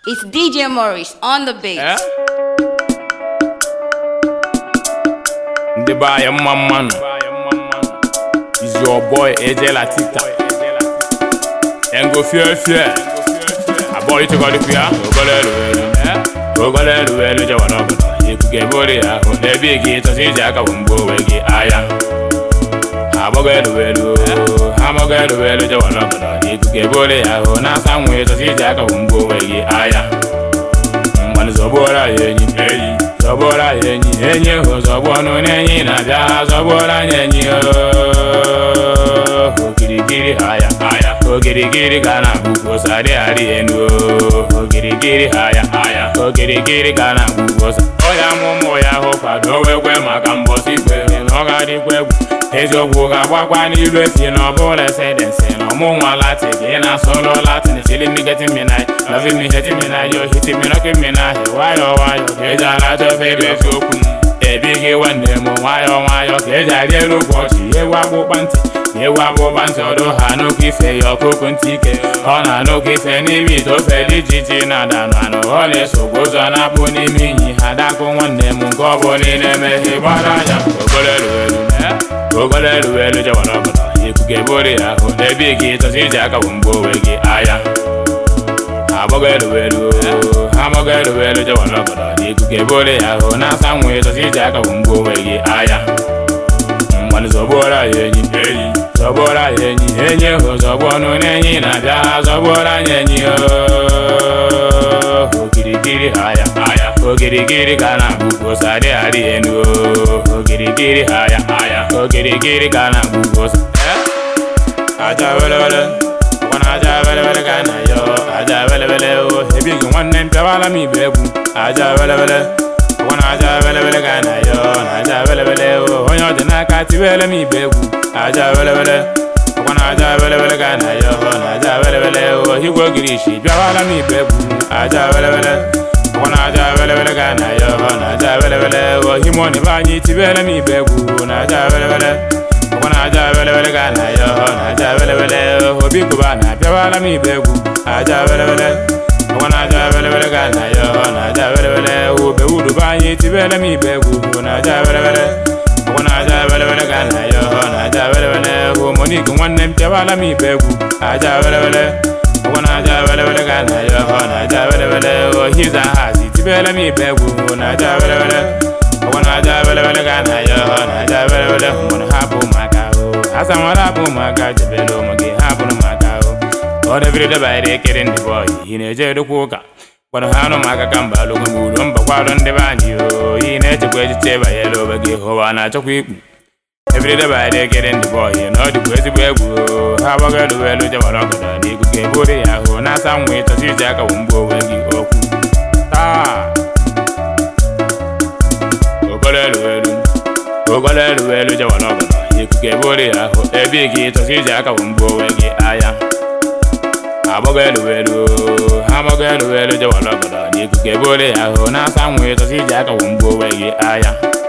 It's DJ Morris on the beat. Yeah? The buy a man is your boy AJ Latita. And go fear. A boy to go to Pia, go to Jawana. You could get body out of the big gate to see Jack and go away. I'm going to wear the Jawana. You could get body out of now somewhere to see Jack and go away. One is a boy, Zabora yenye Zabwano nenye na ja Zabora yenye Ogirigiri haya Ogirigiri kana buko sare ari enu Ogirigiri haya Ogirigiri kana buko sa Oya momo ya hopa dowe kwe makambosi kwe Noga di kwe Ezo kuga wakwa ni lwefi no bole sedense No mwa lati Gina solo lati Ni feeling me getting me night Loving me hitting me night Yo hitting me knocking me night Wayo Eja lato febe sokun Ebige wande mo wayo Eja lielu kwachi Yewa bubanti Odo hano kife Yoko kuntike Ona no kife ni mito Feli jiji na danwano Ole sogoza na buni minyi Hadako wande mo Ngobo ni nemehi Baraya Ogolelu jawana bana Yikuge bori ya Honde bigi Tosiji aka wumbo wegi aya Hamogelu jawana bana Yikuge bori ya Hona samwe Tosiji aka wumbo wegi aya Mwani zobora yenyi Zobora yenyi ho Zobwano nenyi na bia Zobora yenyi Ogirigiri haya Ogirigiri kana buko sare ari enu Ogirigiri haya Ogirigiri kana buko Aja wele Wana aja wele kana yo Aja wele o Hebigi wannen pewala mi bebu Aja wele Wana aja wele kana yo Aja wele o Onyo dina kati wele mi bebu Aja wele Wana aja wele kana yo Aja wele o Higwo girishi pewala mi bebu Aja wele Wana aja wele kana yo Aja wele o Himoni banyi tibele mi bebu Aja wele Wana aja wele kana yo Aja wele o Hobi kubana pewala mi bebu Aja wele Wana aja wele kana yo Aja wele o Bewudu banyi tibele mi bebu Aja wele Wana aja wele kana yo Aja wele o Monique wannen pewala mi bebu Aja wele Wana aja wele kana yo Aja wele o Hiza hazi tibele mi bebu Aja wele Wana aja wele kana yo Aja wele Mwana hapu makao Asa mwana hapu makao Jebelo magi hapu no makao Ode vrede bayre keren di boy Hine jedu kuka Wana hano maka kamba Lugu mulu mba kwa donde bani yo Hine chekweji cheba yelo Bagi hoa na chokwiku Everyday bayre keren di boy Ode kwezi bwegu Habagelu welu jawa koda Niku keburi ya ho Na samwe Tosiji aka wumbo wegi oku Ogolelu jawana bana Yikuge bori ya ho Ebigi Tosiji aka wumbo wegi aya Hamogelu jawana bana Yikuge bori ya ho Na samwe Tosiji aka wumbo wegi aya